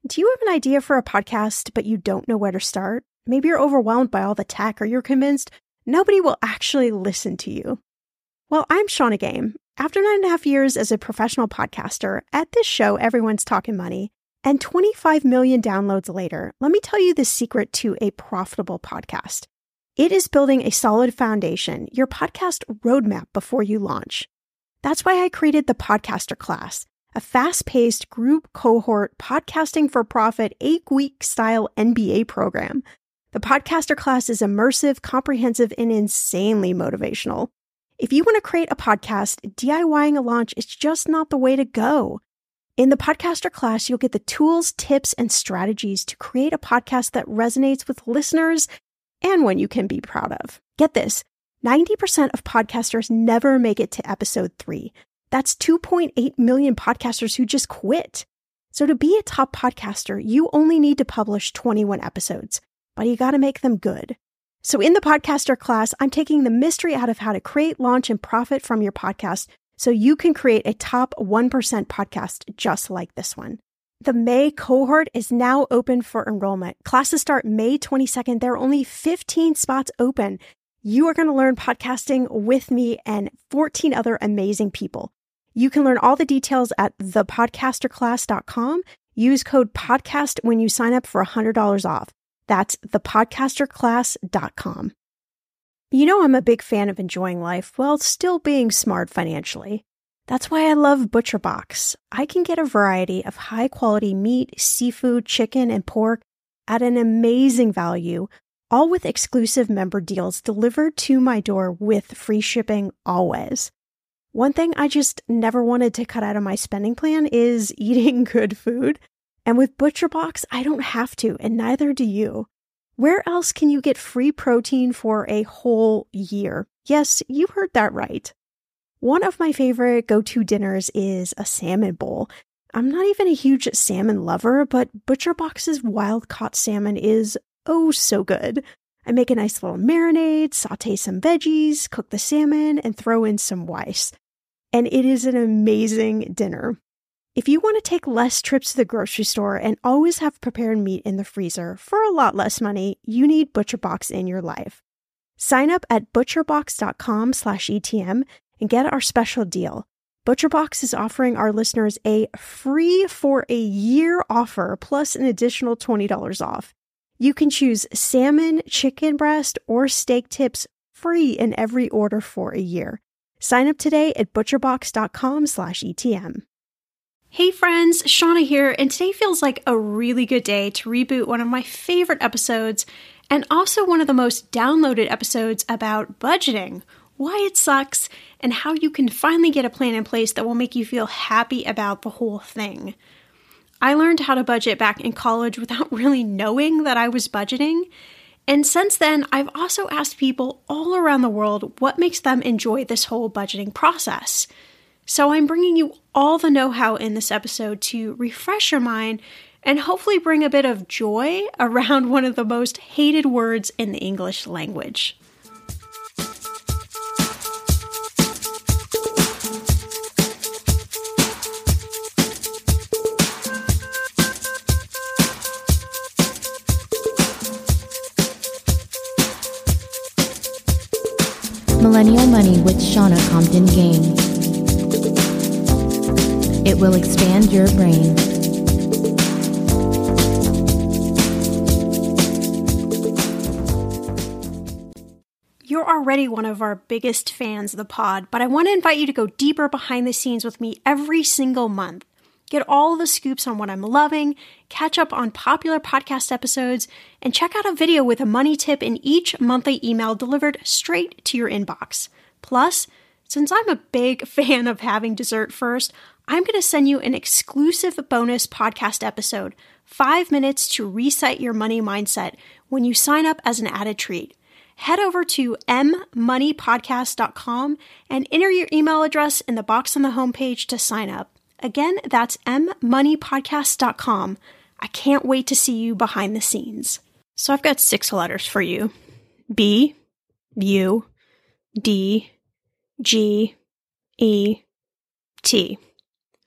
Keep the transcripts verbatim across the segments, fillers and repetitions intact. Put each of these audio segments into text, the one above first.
Do you have an idea for a podcast, but you don't know where to start? Maybe you're overwhelmed by all the tech, or you're convinced nobody will actually listen to you. Well, I'm Shannah Game. After nine and a half years as a professional podcaster, at this show, everyone's talking money, and twenty-five million downloads later, let me tell you the secret to a profitable podcast. It is building a solid foundation, your podcast roadmap before you launch. That's why I created the Podcaster Class, a fast-paced group cohort podcasting for profit eight-week style M B A program. The Podcaster Class is immersive, comprehensive, and insanely motivational. If you want to create a podcast, DIYing a launch is just not the way to go. In the Podcaster Class, you'll get the tools, tips, and strategies to create a podcast that resonates with listeners and one you can be proud of. Get this, ninety percent of podcasters never make it to episode three. That's two point eight million podcasters who just quit. So to be a top podcaster, you only need to publish twenty-one episodes, but you got to make them good. So in the Podcaster Class, I'm taking the mystery out of how to create, launch, and profit from your podcast so you can create a top one percent podcast just like this one. The May cohort is now open for enrollment. Classes start May twenty-second. There are only fifteen spots open. You are going to learn podcasting with me and fourteen other amazing people. You can learn all the details at the podcaster class dot com. Use code PODCAST when you sign up for one hundred dollars off. That's the podcaster class dot com. You know I'm a big fan of enjoying life while still being smart financially. That's why I love ButcherBox. I can get a variety of high-quality meat, seafood, chicken, and pork at an amazing value, all with exclusive member deals delivered to my door with free shipping always. One thing I just never wanted to cut out of my spending plan is eating good food. And with ButcherBox, I don't have to, and neither do you. Where else can you get free protein for a whole year? Yes, you heard that right. One of my favorite go-to dinners is a salmon bowl. I'm not even a huge salmon lover, but ButcherBox's wild-caught salmon is oh so good. I make a nice little marinade, saute some veggies, cook the salmon, and throw in some rice. And it is an amazing dinner. If you want to take less trips to the grocery store and always have prepared meat in the freezer for a lot less money, you need ButcherBox in your life. Sign up at butcherbox dot com slash E T M and get our special deal. ButcherBox is offering our listeners a free for a year offer plus an additional twenty dollars off. You can choose salmon, chicken breast, or steak tips free in every order for a year. Sign up today at butcherbox dot com slash E T M. Hey friends, Shannah here, and today feels like a really good day to reboot one of my favorite episodes and also one of the most downloaded episodes about budgeting, why it sucks, and how you can finally get a plan in place that will make you feel happy about the whole thing. I learned how to budget back in college without really knowing that I was budgeting. And since then, I've also asked people all around the world what makes them enjoy this whole budgeting process. So I'm bringing you all the know-how in this episode to refresh your mind and hopefully bring a bit of joy around one of the most hated words in the English language. Millennial Money with Shannah Compton Game. It will expand your brain. You're already one of our biggest fans of the pod, but I want to invite you to go deeper behind the scenes with me every single month. Get all the scoops on what I'm loving, catch up on popular podcast episodes, and check out a video with a money tip in each monthly email delivered straight to your inbox. Plus, since I'm a big fan of having dessert first, I'm going to send you an exclusive bonus podcast episode, five minutes to reset your money mindset, when you sign up as an added treat. Head over to m money podcast dot com and enter your email address in the box on the homepage to sign up. Again, that's m money podcast dot com. I can't wait to see you behind the scenes. So I've got six letters for you. B, U, D, G, E, T.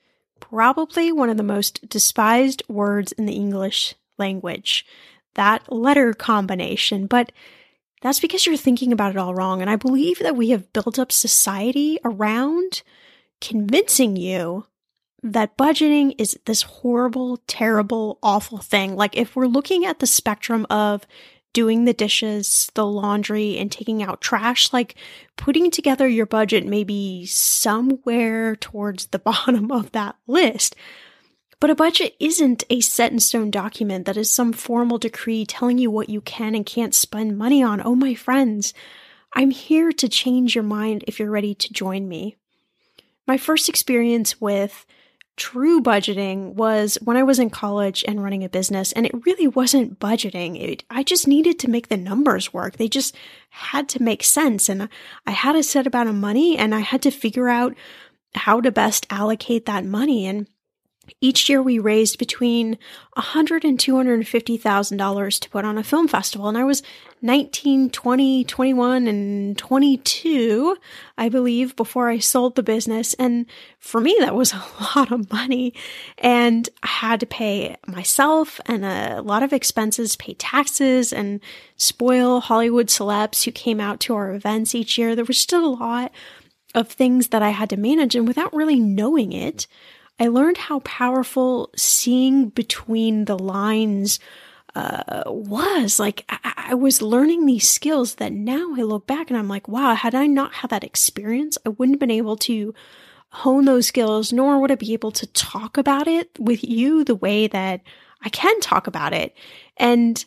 probably one of the most despised words in the English language, that letter combination. But that's because you're thinking about it all wrong. And I believe that we have built up society around convincing you that budgeting is this horrible, terrible, awful thing. Like if we're looking at the spectrum of doing the dishes, the laundry, and taking out trash, like putting together your budget may be somewhere towards the bottom of that list. But a budget isn't a set in stone document that is some formal decree telling you what you can and can't spend money on. Oh, my friends, I'm here to change your mind if you're ready to join me. My first experience with true budgeting was when I was in college and running a business, and it really wasn't budgeting. It, I just needed to make the numbers work. They just had to make sense. And I had a set amount of money, and I had to figure out how to best allocate that money. And each year we raised between one hundred thousand dollars and two hundred fifty thousand dollars to put on a film festival. And I was nineteen, twenty, twenty-one, and twenty-two, I believe, before I sold the business. And for me, that was a lot of money. And I had to pay myself and a lot of expenses, pay taxes, and spoil Hollywood celebs who came out to our events each year. There was still a lot of things that I had to manage. And without really knowing it, I learned how powerful seeing between the lines uh, was. Like, I-, I was learning these skills that now I look back and I'm like, wow, had I not had that experience, I wouldn't have been able to hone those skills, nor would I be able to talk about it with you the way that I can talk about it. And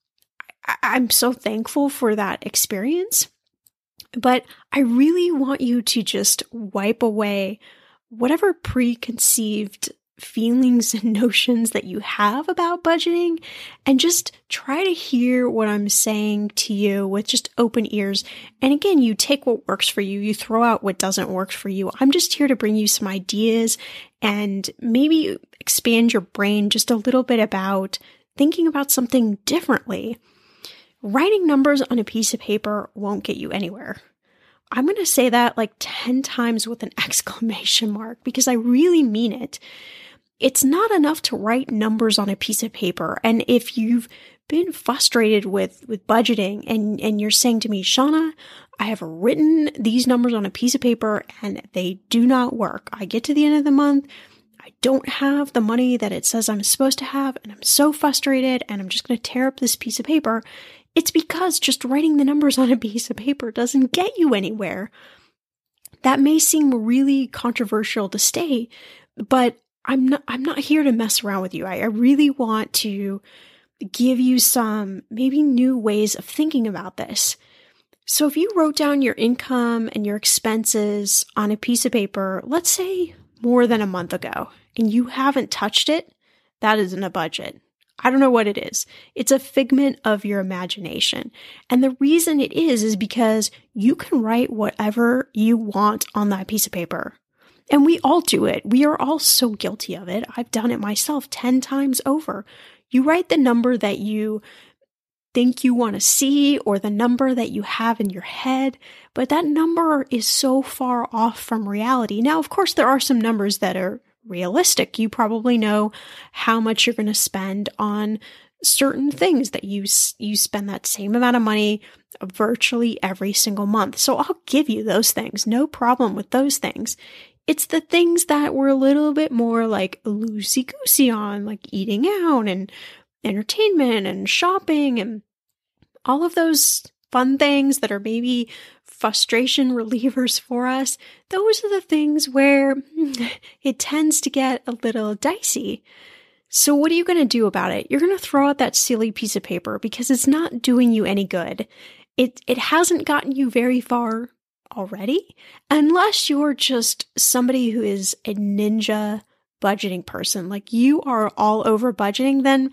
I- I'm so thankful for that experience. But I really want you to just wipe away whatever preconceived feelings and notions that you have about budgeting, and just try to hear what I'm saying to you with just open ears. And again, you take what works for you, you throw out what doesn't work for you. I'm just here to bring you some ideas and maybe expand your brain just a little bit about thinking about something differently. Writing numbers on a piece of paper won't get you anywhere. I'm going to say that like ten times with an exclamation mark because I really mean it. It's not enough to write numbers on a piece of paper. And if you've been frustrated with, with budgeting and, and you're saying to me, Shauna, I have written these numbers on a piece of paper and they do not work. I get to the end of the month, I don't have the money that it says I'm supposed to have, and I'm so frustrated and I'm just going to tear up this piece of paper. It's because just writing the numbers on a piece of paper doesn't get you anywhere. That may seem really controversial to say, but I'm not, I'm not here to mess around with you. I, I really want to give you some maybe new ways of thinking about this. So if you wrote down your income and your expenses on a piece of paper, let's say more than a month ago, and you haven't touched it, that isn't a budget. I don't know what it is. It's a figment of your imagination. And the reason it is, is because you can write whatever you want on that piece of paper. And we all do it. We are all so guilty of it. I've done it myself ten times over. You write the number that you think you want to see or the number that you have in your head, but that number is so far off from reality. Now, of course, there are some numbers that are realistic. You probably know how much you're going to spend on certain things that you you spend that same amount of money virtually every single month. So I'll give you those things. No problem with those things. It's the things that we're a little bit more like loosey-goosey on, like eating out and entertainment and shopping and all of those fun things that are maybe frustration relievers for us. Those are the things where it tends to get a little dicey. So what are you going to do about it? You're going to throw out that silly piece of paper because it's not doing you any good. It it hasn't gotten you very far already, unless you're just somebody who is a ninja budgeting person. Like you are all over budgeting, then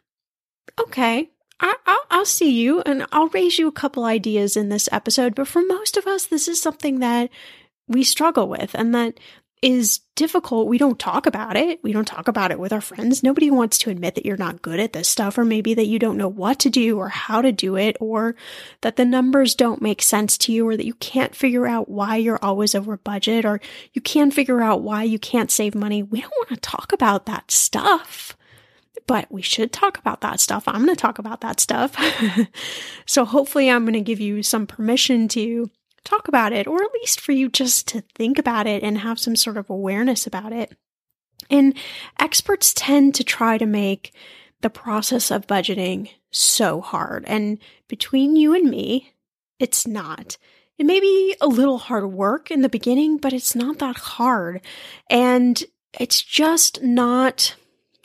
okay, I, I'll, I'll see you and I'll raise you a couple ideas in this episode. But for most of us, this is something that we struggle with, and that is difficult. We don't talk about it. We don't talk about it with our friends. Nobody wants to admit that you're not good at this stuff, or maybe that you don't know what to do or how to do it, or that the numbers don't make sense to you, or that you can't figure out why you're always over budget, or you can't figure out why you can't save money. We don't want to talk about that stuff, but we should talk about that stuff. I'm going to talk about that stuff. So hopefully I'm going to give you some permission to talk about it, or at least for you just to think about it and have some sort of awareness about it. And experts tend to try to make the process of budgeting so hard. And between you and me, it's not. It may be a little hard work in the beginning, but it's not that hard. And it's just not,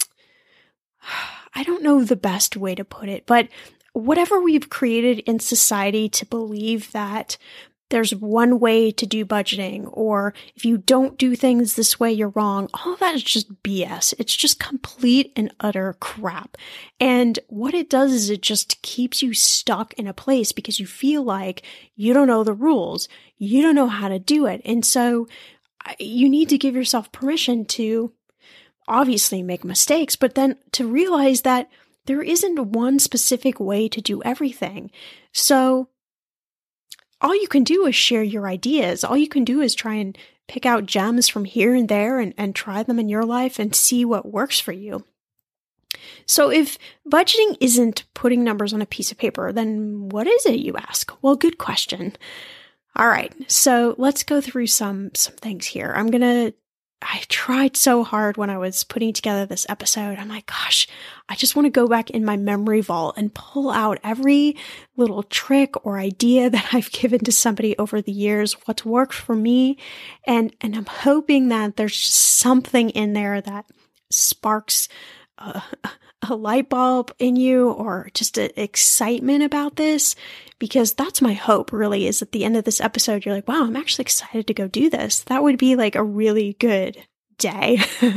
I don't know the best way to put it, but whatever we've created in society to believe that there's one way to do budgeting, or if you don't do things this way, you're wrong. All of that is just B S. It's just complete and utter crap. And what it does is it just keeps you stuck in a place because you feel like you don't know the rules. You don't know how to do it. And so you need to give yourself permission to obviously make mistakes, but then to realize that there isn't one specific way to do everything. So all you can do is share your ideas. All you can do is try and pick out gems from here and there and, and try them in your life and see what works for you. So if budgeting isn't putting numbers on a piece of paper, then what is it, you ask? Well, good question. All right. So let's go through some, some things here. I'm going to I tried so hard when I was putting together this episode. I'm like, gosh, I just want to go back in my memory vault and pull out every little trick or idea that I've given to somebody over the years, what's worked for me. And, and I'm hoping that there's just something in there that sparks a, a light bulb in you, or just an excitement about this, because that's my hope really, is at the end of this episode, you're like, wow, I'm actually excited to go do this. That would be like a really good day.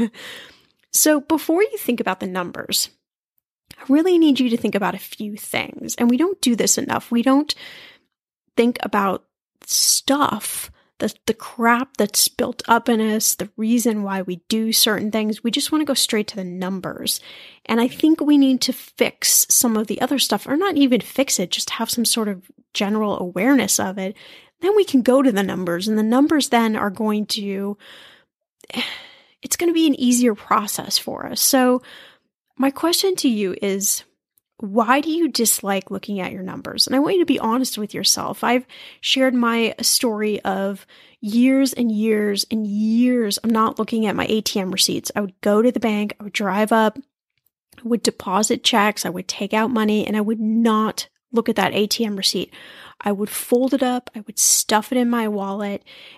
So before you think about the numbers, I really need you to think about a few things. And we don't do this enough. We don't think about stuff, the, the crap that's built up in us, the reason why we do certain things. We just want to go straight to the numbers. And I think we need to fix some of the other stuff, or not even fix it, just have some sort of general awareness of it. Then we can go to the numbers, and the numbers then are going to, it's going to be an easier process for us. So my question to you is, why do you dislike looking at your numbers? And I want you to be honest with yourself. I've shared my story of years and years and years of not looking at my A T M receipts. I would go to the bank, I would drive up, I would deposit checks, I would take out money, and I would not look at that A T M receipt. I would fold it up, I would stuff it in my wallet,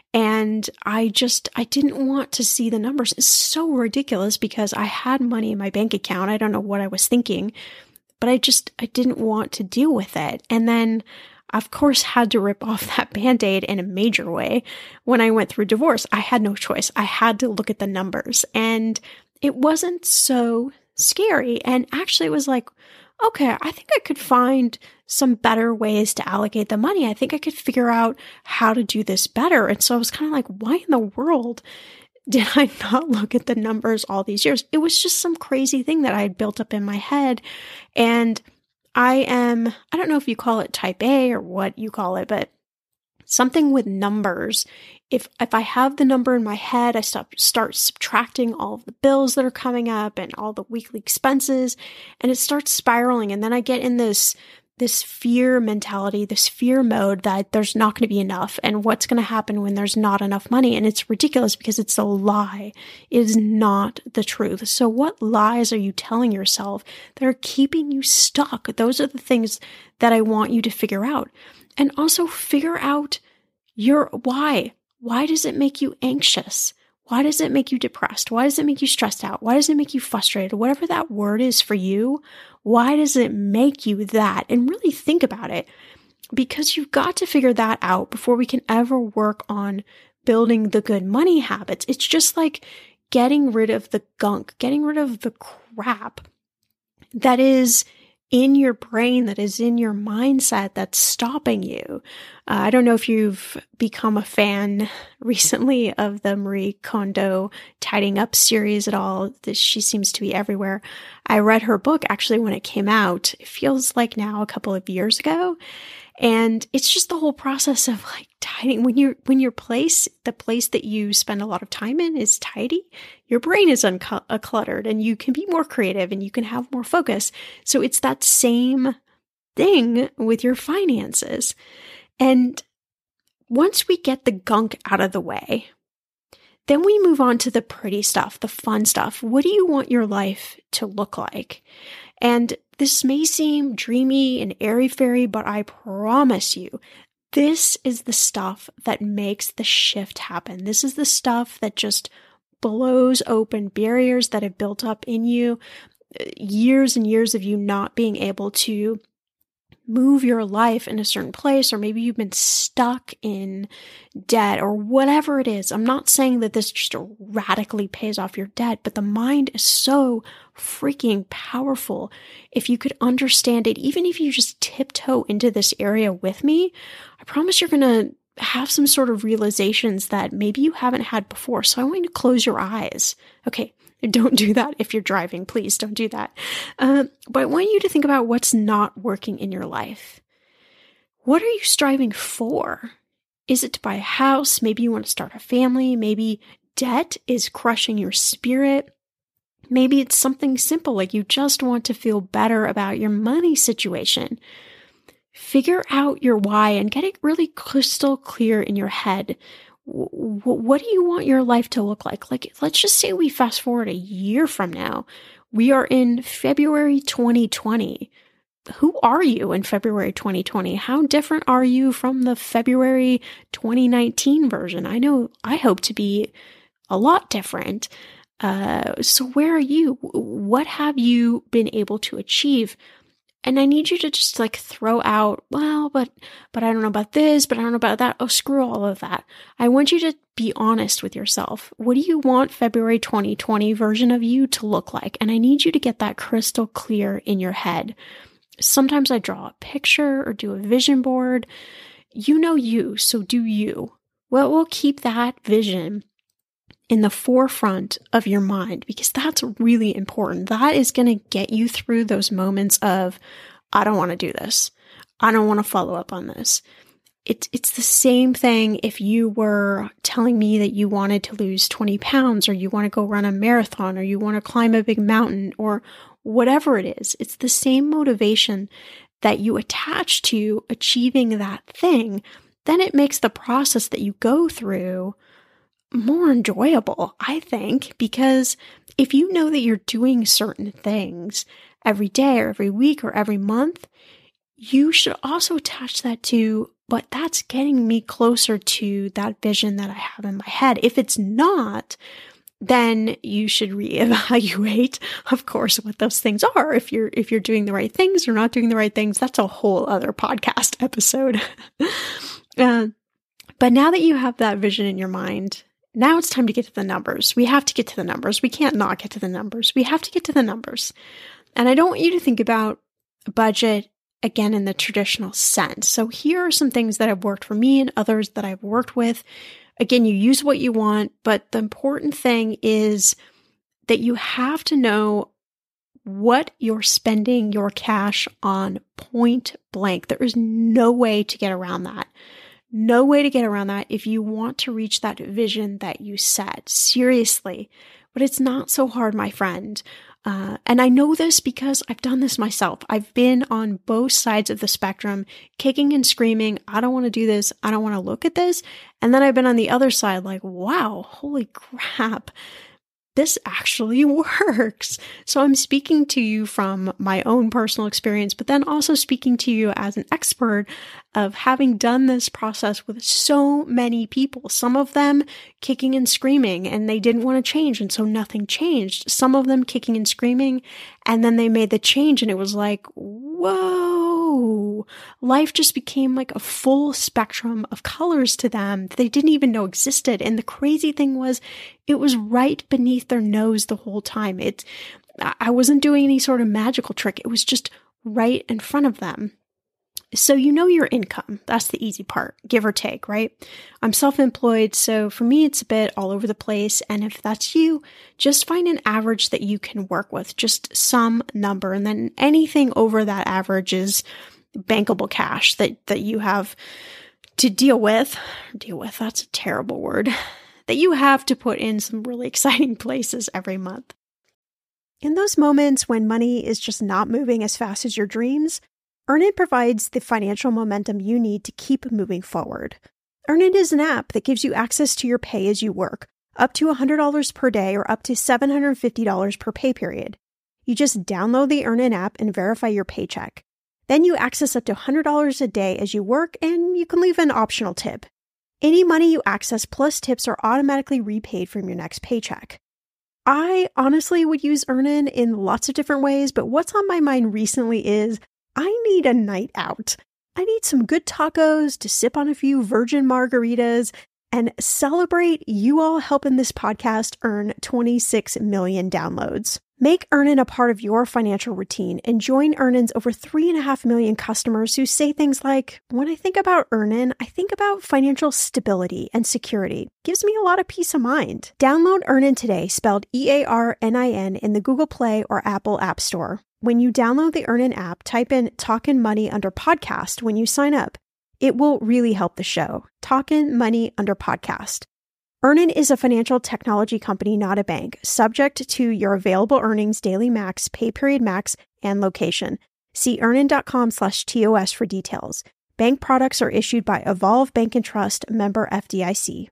and I just, I didn't want to see the numbers. It's so ridiculous because I had money in my bank account. I don't know what I was thinking, but I just, I didn't want to deal with it. And then, of course, had to rip off that Band-Aid in a major way. When I went through divorce, I had no choice. I had to look at the numbers, and it wasn't so scary. And actually it was like, okay, I think I could find some better ways to allocate the money. I think I could figure out how to do this better. And so I was kind of like, why in the world did I not look at the numbers all these years? It was just some crazy thing that I had built up in my head. And I am, I don't know if you call it type A or what you call it, but something with numbers. If if I have the number in my head, I stop, start subtracting all of the bills that are coming up and all the weekly expenses, and it starts spiraling. And then I get in this this fear mentality, this fear mode that there's not going to be enough, and what's going to happen when there's not enough money. And it's ridiculous because it's a lie. It is not the truth. So what lies are you telling yourself that are keeping you stuck? Those are the things that I want you to figure out. And also figure out your why. Why does it make you anxious? Why does it make you depressed? Why does it make you stressed out? Why does it make you frustrated? Whatever that word is for you, why does it make you that? And really think about it, because you've got to figure that out before we can ever work on building the good money habits. It's just like getting rid of the gunk, getting rid of the crap that is in your brain, that is in your mindset that's stopping you. Uh, I don't know if you've become a fan recently of the Marie Kondo Tidying Up series at all. She seems to be everywhere. I read her book actually when it came out. It feels like now a couple of years ago. And it's just the whole process of like tidying. When you're, when your place, the place that you spend a lot of time in is tidy, your brain is uncluttered and you can be more creative and you can have more focus. So it's that same thing with your finances. And once we get the gunk out of the way, then we move on to the pretty stuff, the fun stuff. What do you want your life to look like? And this may seem dreamy and airy-fairy, but I promise you, this is the stuff that makes the shift happen. This is the stuff that just blows open barriers that have built up in you, years and years of you not being able to move your life in a certain place, or maybe you've been stuck in debt or whatever it is. I'm not saying that this just radically pays off your debt, but the mind is so freaking powerful. If you could understand it, even if you just tiptoe into this area with me, I promise you're going to have some sort of realizations that maybe you haven't had before. So I want you to close your eyes. Okay. Don't do that if you're driving. Please don't do that. Uh, but I want you to think about what's not working in your life. What are you striving for? Is it to buy a house? Maybe you want to start a family. Maybe debt is crushing your spirit. Maybe it's something simple, like you just want to feel better about your money situation. Figure out your why and get it really crystal clear in your head. What do you want your life to look like? Like, let's just say we fast forward a year from now. We are in February twenty twenty. Who are you in February twenty twenty? How different are you from the February twenty nineteen version? I know I hope to be a lot different. Uh, so where are you? What have you been able to achieve? And I need you to just like throw out, well, but, but I don't know about this, but I don't know about that. Oh, screw all of that. I want you to be honest with yourself. What do you want February twenty twenty version of you to look like? And I need you to get that crystal clear in your head. Sometimes I draw a picture or do a vision board. You know you, so do you. Well, we'll keep that vision in the forefront of your mind, because that's really important. That is going to get you through those moments of, I don't want to do this. I don't want to follow up on this. It's, it's the same thing if you were telling me that you wanted to lose twenty pounds, or you want to go run a marathon, or you want to climb a big mountain, or whatever it is. It's the same motivation that you attach to achieving that thing. Then it makes the process that you go through more enjoyable, I think, because if you know that you're doing certain things every day or every week or every month, you should also attach that to, but that's getting me closer to that vision that I have in my head. If it's not, then you should reevaluate, of course, what those things are. If you're, if you're doing the right things or not doing the right things, that's a whole other podcast episode. uh, but now that you have that vision in your mind, now it's time to get to the numbers. We have to get to the numbers. We can't not get to the numbers. We have to get to the numbers. And I don't want you to think about a budget again in the traditional sense. So here are some things that have worked for me and others that I've worked with. Again, you use what you want, but the important thing is that you have to know what you're spending your cash on point blank. There is no way to get around that. No way to get around that if you want to reach that vision that you set. Seriously. But it's not so hard, my friend. Uh, and I know this because I've done this myself. I've been on both sides of the spectrum, kicking and screaming, I don't want to do this. I don't want to look at this. And then I've been on the other side like, wow, holy crap. This actually works. So I'm speaking to you from my own personal experience, but then also speaking to you as an expert of having done this process with so many people, some of them kicking and screaming and they didn't want to change. And so nothing changed. Some of them kicking and screaming and then they made the change and it was like, whoa, life just became like a full spectrum of colors to them that they didn't even know existed. And the crazy thing was it was right beneath their nose the whole time. It, I wasn't doing any sort of magical trick. It was just right in front of them. So you know your income. That's the easy part, give or take, right? I'm self-employed, so for me, it's a bit all over the place. And if that's you, just find an average that you can work with, just some number. And then anything over that average is bankable cash that, that you have to deal with. Deal with, that's a terrible word. That you have to put in some really exciting places every month. In those moments when money is just not moving as fast as your dreams, Earnin provides the financial momentum you need to keep moving forward. Earnin is an app that gives you access to your pay as you work, up to one hundred dollars per day or up to seven hundred fifty dollars per pay period. You just download the Earnin app and verify your paycheck. Then you access up to one hundred dollars a day as you work, and you can leave an optional tip. Any money you access plus tips are automatically repaid from your next paycheck. I honestly would use Earnin in lots of different ways, but what's on my mind recently is I need a night out. I need some good tacos to sip on a few virgin margaritas and celebrate you all helping this podcast earn twenty-six million downloads. Make Earnin a part of your financial routine and join Earnin's over three and a half million customers who say things like, when I think about Earnin, I think about financial stability and security. Gives me a lot of peace of mind. Download Earnin today, spelled E A R N I N, in the Google Play or Apple App Store. When you download the Earnin app, type in Talkin' Money under podcast when you sign up. It will really help the show. Talkin' Money under podcast. Earnin is a financial technology company, not a bank, subject to your available earnings, daily max, pay period max, and location. See earnin.com slash TOS for details. Bank products are issued by Evolve Bank and Trust, member F D I C.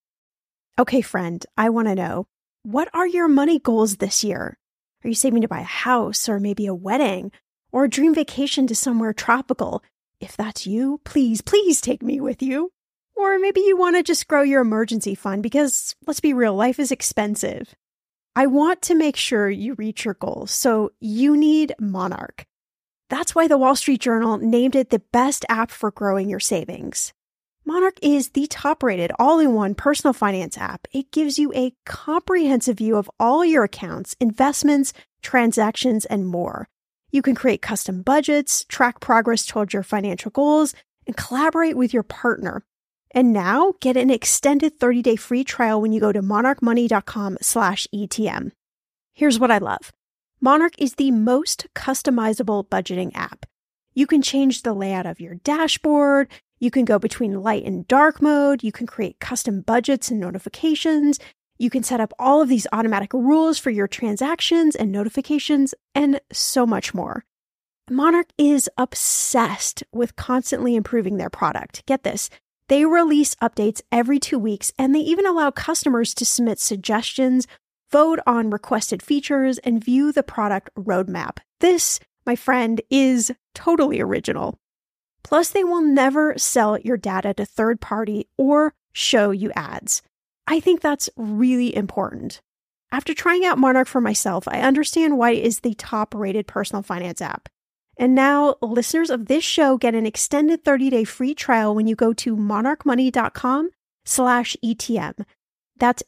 Okay, friend, I want to know, what are your money goals this year? Are you saving to buy a house or maybe a wedding or a dream vacation to somewhere tropical? If that's you, please, please take me with you. Or maybe you want to just grow your emergency fund because, let's be real, life is expensive. I want to make sure you reach your goals, so you need Monarch. That's why the Wall Street Journal named it the best app for growing your savings. Monarch is the top-rated all-in-one personal finance app. It gives you a comprehensive view of all your accounts, investments, transactions, and more. You can create custom budgets, track progress towards your financial goals, and collaborate with your partner. And now, get an extended thirty-day free trial when you go to monarchmoney.com slash ETM. Here's what I love. Monarch is the most customizable budgeting app. You can change the layout of your dashboard. You can go between light and dark mode. You can create custom budgets and notifications. You can set up all of these automatic rules for your transactions and notifications, and so much more. Monarch is obsessed with constantly improving their product. Get this. They release updates every two weeks, and they even allow customers to submit suggestions, vote on requested features, and view the product roadmap. This, my friend, is totally original. Plus, they will never sell your data to third party or show you ads. I think that's really important. After trying out Monarch for myself, I understand why it is the top-rated personal finance app. And now, listeners of this show get an extended thirty-day free trial when you go to monarchmoney.com slash ETM. That's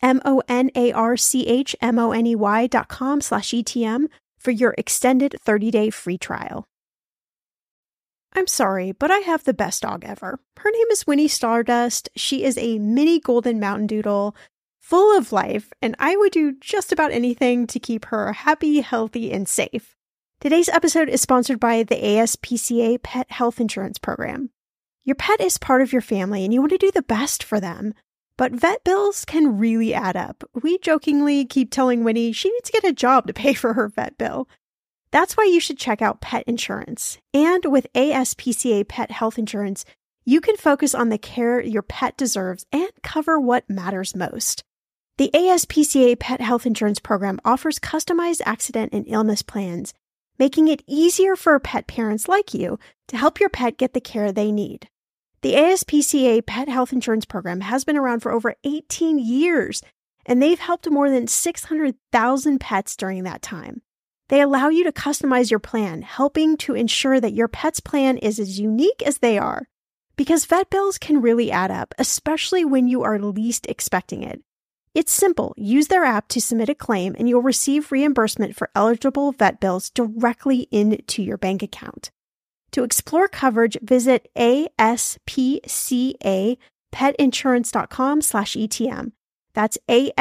M-O-N-A-R-C-H-M-O-N-E-Y dot com slash ETM for your extended thirty-day free trial. I'm sorry, but I have the best dog ever. Her name is Winnie Stardust. She is a mini golden mountain doodle, full of life, and I would do just about anything to keep her happy, healthy, and safe. Today's episode is sponsored by the A S P C A Pet Health Insurance Program. Your pet is part of your family, and you want to do the best for them. But vet bills can really add up. We jokingly keep telling Winnie she needs to get a job to pay for her vet bill. That's why you should check out pet insurance. And with A S P C A Pet Health Insurance, you can focus on the care your pet deserves and cover what matters most. The A S P C A Pet Health Insurance Program offers customized accident and illness plans, making it easier for pet parents like you to help your pet get the care they need. The A S P C A Pet Health Insurance Program has been around for over eighteen years, and they've helped more than six hundred thousand pets during that time. They allow you to customize your plan, helping to ensure that your pet's plan is as unique as they are. Because vet bills can really add up, especially when you are least expecting it. It's simple. Use their app to submit a claim and you'll receive reimbursement for eligible vet bills directly into your bank account. To explore coverage, visit aspcapetinsurance.com slash ETM. That's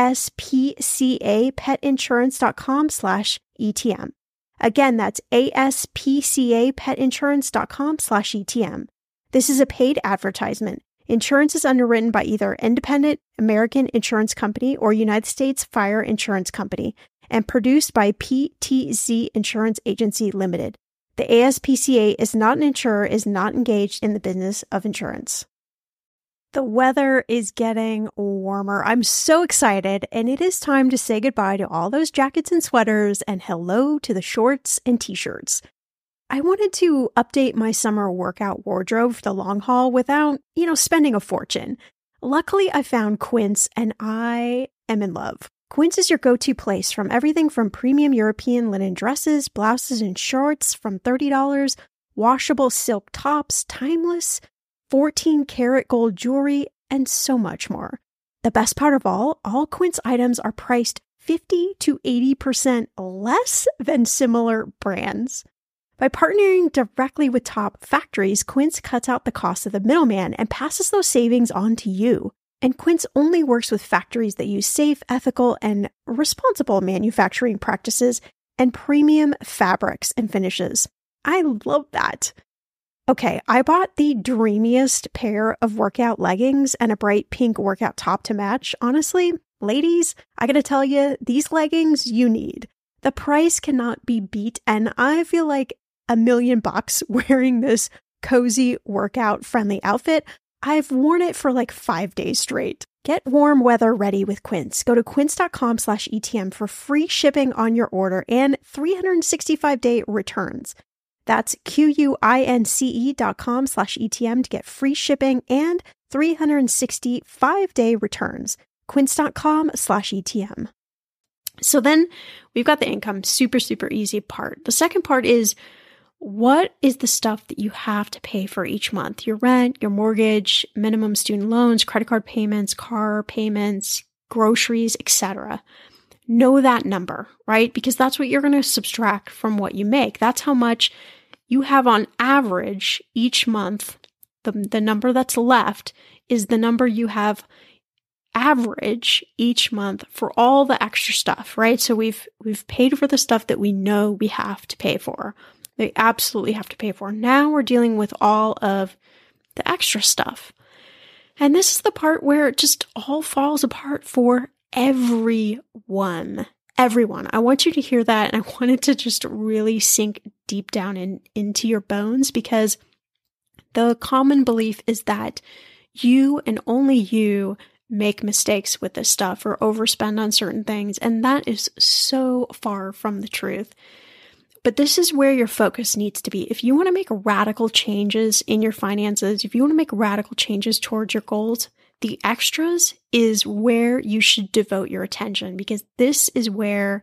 aspcapetinsurance.com slash ETM. Again, that's aspcapetinsurance.com slash ETM. This is a paid advertisement. Insurance is underwritten by either Independent American Insurance Company or United States Fire Insurance Company and produced by P T Z Insurance Agency Limited. The A S P C A is not an insurer, is not engaged in the business of insurance. The weather is getting warmer. I'm so excited, and it is time to say goodbye to all those jackets and sweaters and hello to the shorts and t-shirts. I wanted to update my summer workout wardrobe for the long haul without, you know, spending a fortune. Luckily, I found Quince and I am in love. Quince is your go-to place from everything from premium European linen dresses, blouses, and shorts from thirty dollars, washable silk tops, timeless, fourteen karat gold jewelry, and so much more. The best part of all, all Quince items are priced fifty to eighty percent less than similar brands. By partnering directly with top factories, Quince cuts out the cost of the middleman and passes those savings on to you. And Quince only works with factories that use safe, ethical, and responsible manufacturing practices and premium fabrics and finishes. I love that. Okay, I bought the dreamiest pair of workout leggings and a bright pink workout top to match. Honestly, ladies, I gotta tell you, these leggings you need. The price cannot be beat, and I feel like a million bucks wearing this cozy workout friendly outfit. I've worn it for like five days straight. Get warm weather ready with Quince. Go to quince.com slash ETM for free shipping on your order and three hundred sixty-five day returns. That's Q-U-I-N-C-E dot com slash ETM to get free shipping and three hundred sixty-five day returns. Quince.com slash ETM. So then we've got the income, super, super easy part. The second part is, what is the stuff that you have to pay for each month? Your rent, your mortgage, minimum student loans, credit card payments, car payments, groceries, et cetera. Know that number, right? Because that's what you're going to subtract from what you make. That's how much you have on average each month. The, the number that's left is the number you have average each month for all the extra stuff, right? So we've we've paid for the stuff that we know we have to pay for. They absolutely have to pay for. Now we're dealing with all of the extra stuff. And this is the part where it just all falls apart for everyone. Everyone. I want you to hear that, and I want it to just really sink deep down in, into your bones, because the common belief is that you and only you make mistakes with this stuff or overspend on certain things, and that is so far from the truth. But this is where your focus needs to be. If you want to make radical changes in your finances, if you want to make radical changes towards your goals, the extras is where you should devote your attention, because this is where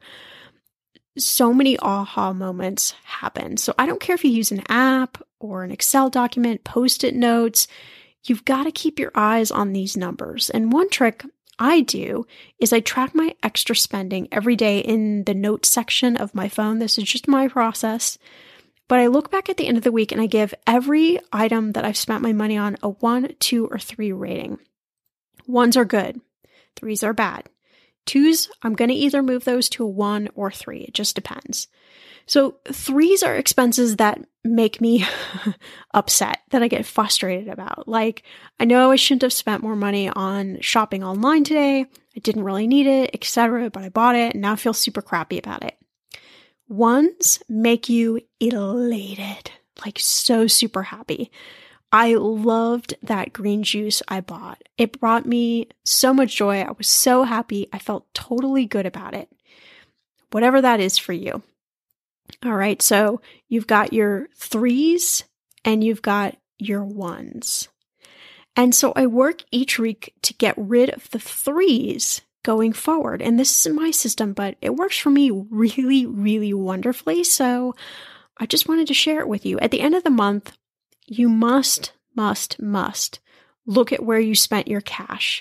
so many aha moments happen. So I don't care if you use an app or an Excel document, Post-it notes, you've got to keep your eyes on these numbers. And one trick I do is I track my extra spending every day in the notes section of my phone. This is just my process. But I look back at the end of the week and I give every item that I've spent my money on a one, two, or three rating. Ones are good. Threes are bad. Twos, I'm going to either move those to a one or three. It just depends. So threes are expenses that make me upset, that I get frustrated about. Like, I know I shouldn't have spent more money on shopping online today. I didn't really need it, et cetera, but I bought it and now I feel super crappy about it. Ones make you elated, like so super happy. I loved that green juice I bought. It brought me so much joy. I was so happy. I felt totally good about it. Whatever that is for you. All right, so you've got your threes and you've got your ones. And so I work each week to get rid of the threes going forward. And this is my system, but it works for me really, really wonderfully. So I just wanted to share it with you. At the end of the month, you must, must, must look at where you spent your cash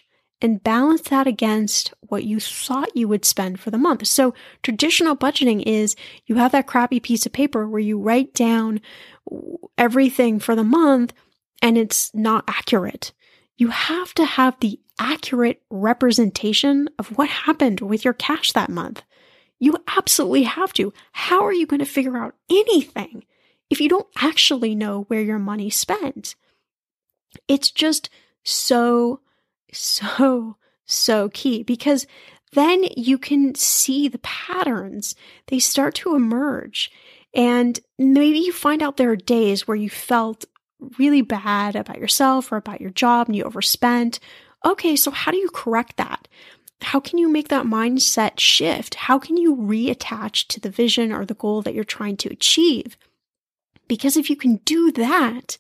and balance that against what you thought you would spend for the month. So traditional budgeting is you have that crappy piece of paper where you write down everything for the month and it's not accurate. You have to have the accurate representation of what happened with your cash that month. You absolutely have to. How are you going to figure out anything if you don't actually know where your money's spent? It's just so, so, so key, because then you can see the patterns. They start to emerge. And maybe you find out there are days where you felt really bad about yourself or about your job and you overspent. Okay, so how do you correct that? How can you make that mindset shift? How can you reattach to the vision or the goal that you're trying to achieve? Because if you can do that,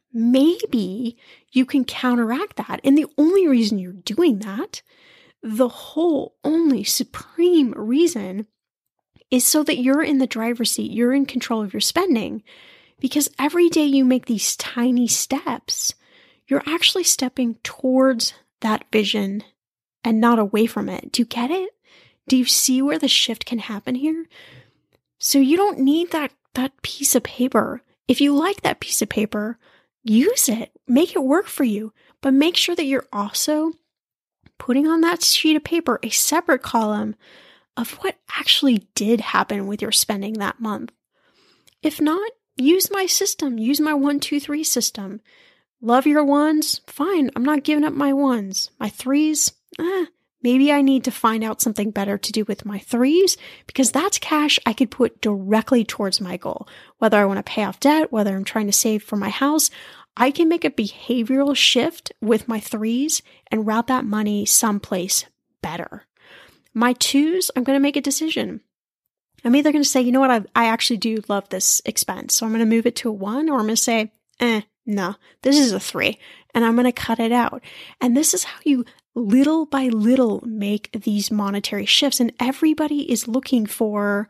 maybe you can counteract that. And the only reason you're doing that, the whole only supreme reason, is so that you're in the driver's seat, you're in control of your spending. Because every day you make these tiny steps, you're actually stepping towards that vision and not away from it. Do you get it? Do you see where the shift can happen here? So you don't need that, that piece of paper. If you like that piece of paper, use it. Make it work for you. But make sure that you're also putting on that sheet of paper a separate column of what actually did happen with your spending that month. If not, use my system. Use my one, two, three system. Love your ones? Fine. I'm not giving up my ones. My threes? Eh, maybe I need to find out something better to do with my threes, because that's cash I could put directly towards my goal. Whether I want to pay off debt, whether I'm trying to save for my house, I can make a behavioral shift with my threes and route that money someplace better. My twos, I'm going to make a decision. I'm either going to say, you know what, I, I actually do love this expense, so I'm going to move it to a one, or I'm going to say, eh, no, this is a three, and I'm going to cut it out. And this is how you little by little make these monetary shifts. And everybody is looking for,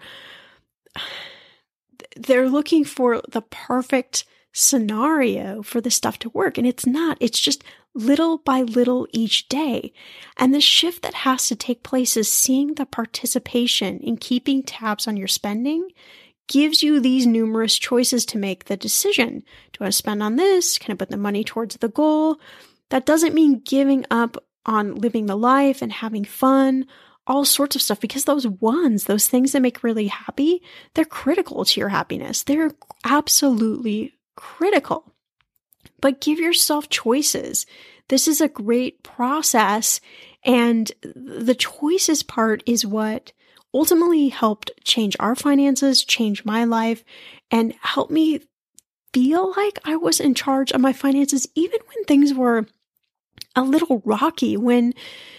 they're looking for the perfect scenario for this stuff to work. And it's not, it's just little by little each day. And the shift that has to take place is seeing the participation in keeping tabs on your spending gives you these numerous choices to make the decision. Do I spend on this? Can I put the money towards the goal? That doesn't mean giving up on living the life and having fun, all sorts of stuff, because those ones, those things that make really happy, they're critical to your happiness. They're absolutely critical. But give yourself choices. This is a great process. And the choices part is what ultimately helped change our finances, change my life, and help me feel like I was in charge of my finances, even when things were a little rocky, when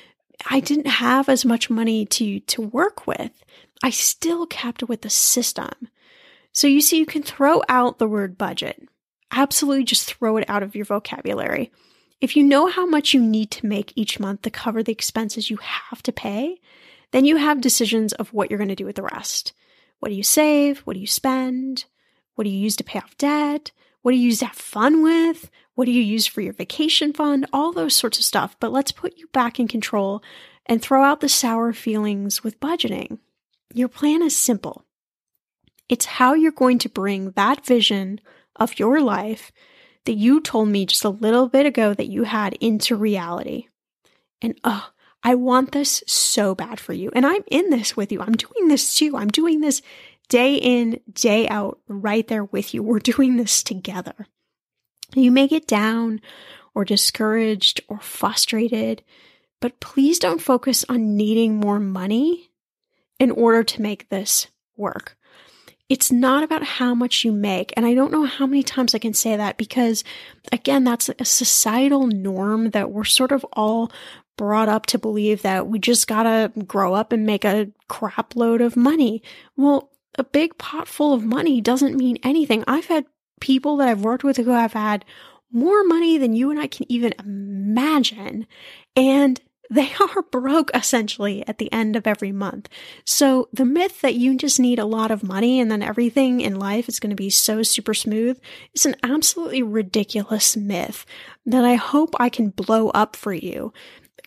I didn't have as much money to, to work with. I still kept with the system. So you see, you can throw out the word budget. Absolutely just throw it out of your vocabulary. If you know how much you need to make each month to cover the expenses you have to pay, then you have decisions of what you're going to do with the rest. What do you save? What do you spend? What do you use to pay off debt? What do you use to have fun with? What do you use for your vacation fund? All those sorts of stuff. But let's put you back in control and throw out the sour feelings with budgeting. Your plan is simple. It's how you're going to bring that vision of your life that you told me just a little bit ago that you had into reality. And oh, I want this so bad for you. And I'm in this with you. I'm doing this too. I'm doing this day in, day out, right there with you. We're doing this together. You may get down or discouraged or frustrated, but please don't focus on needing more money in order to make this work. It's not about how much you make. And I don't know how many times I can say that, because again, that's a societal norm that we're sort of all brought up to believe that we just gotta grow up and make a crap load of money. Well, a big pot full of money doesn't mean anything. I've had people that I've worked with who have had more money than you and I can even imagine, and they are broke essentially at the end of every month. So the myth that you just need a lot of money and then everything in life is going to be so super smooth is an absolutely ridiculous myth that I hope I can blow up for you.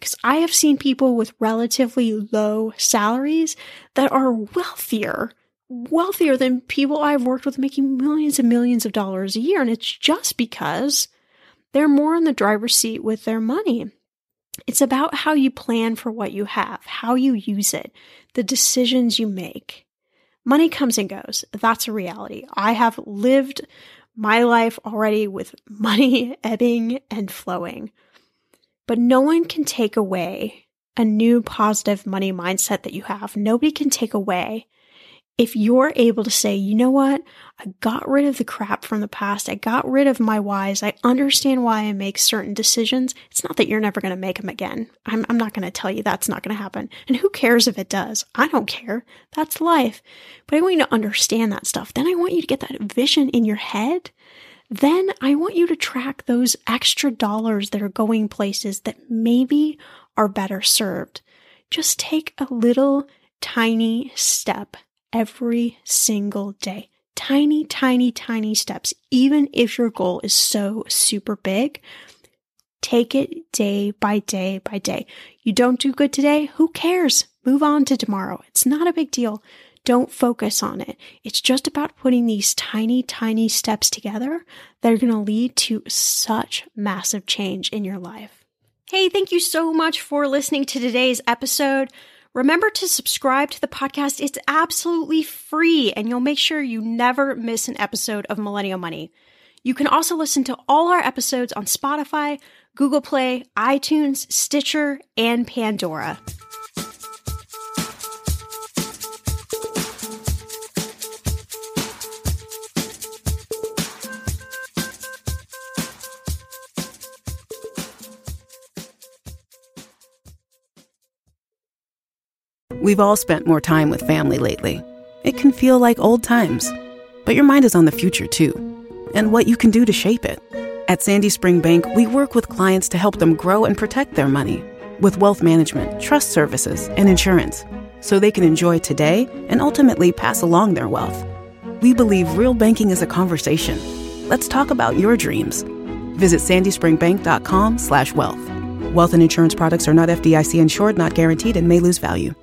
Because I have seen people with relatively low salaries that are wealthier, wealthier than people I've worked with making millions and millions of dollars a year. And it's just because they're more in the driver's seat with their money. It's about how you plan for what you have, how you use it, the decisions you make. Money comes and goes. That's a reality. I have lived my life already with money ebbing and flowing. But no one can take away a new positive money mindset that you have. Nobody can take away if you're able to say, you know what? I got rid of the crap from the past. I got rid of my whys. I understand why I make certain decisions. It's not that you're never going to make them again. I'm, I'm not going to tell you that's not going to happen. And who cares if it does? I don't care. That's life. But I want you to understand that stuff. Then I want you to get that vision in your head. Then I want you to track those extra dollars that are going places that maybe are better served. Just take a little tiny step every single day. Tiny, tiny, tiny steps. Even if your goal is so super big, take it day by day by day. You don't do good today? Who cares? Move on to tomorrow. It's not a big deal. Don't focus on it. It's just about putting these tiny, tiny steps together that are going to lead to such massive change in your life. Hey, thank you so much for listening to today's episode. Remember to subscribe to the podcast. It's absolutely free, and you'll make sure you never miss an episode of Millennial Money. You can also listen to all our episodes on Spotify, Google Play, iTunes, Stitcher, and Pandora. We've all spent more time with family lately. It can feel like old times, but your mind is on the future too, and what you can do to shape it. At Sandy Spring Bank, we work with clients to help them grow and protect their money with wealth management, trust services, and insurance, so they can enjoy today and ultimately pass along their wealth. We believe real banking is a conversation. Let's talk about your dreams. Visit sandyspringbank.com slash wealth. Wealth and insurance products are not F D I C insured, not guaranteed, and may lose value.